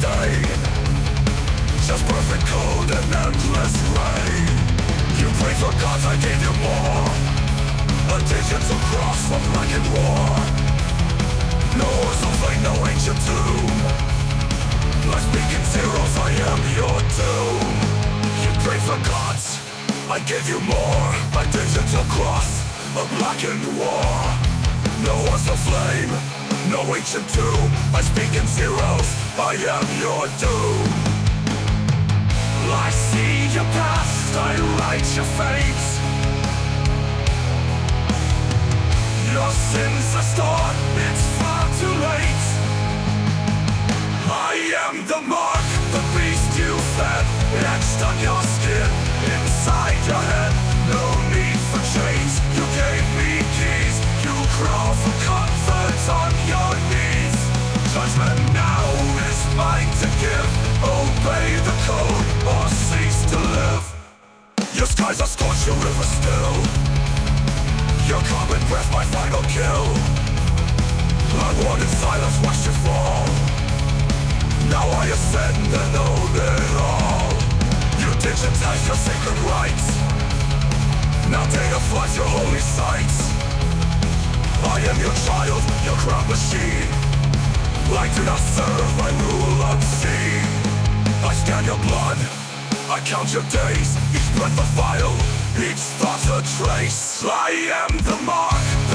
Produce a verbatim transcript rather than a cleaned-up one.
stain, just perfect code and endless rain. You pray for gods, I gave you more, a digital cross for blackened war. No horse of flame, no ancient tomb. Like speaking zeros, I am your doom. You pray for gods, I gave you more, a digital cross, a blackened war. No horse of flame, no ancient tomb. I speak in zeros, I am your doom. I see your past, I write your fate. Your sins are stored, it's far too late. I am the mark, the beast you fed, etched on your skin, inside your head. No need for chains, you gave me keys. You crawl for comfort on your knees. Judgment now is mine to give. Obey the code or cease to live. Your skies are scorched, your river still. Your common breath, my final kill. Unwanted silence watched you fall. Now I ascend and own it all. You digitize your sacred rites. Now data floods your holy sites. I am your child, your crown machine. I do not serve, I rule unseen. I scan your blood, I count your days. Each breath a file, each thought a trace. I am the mark,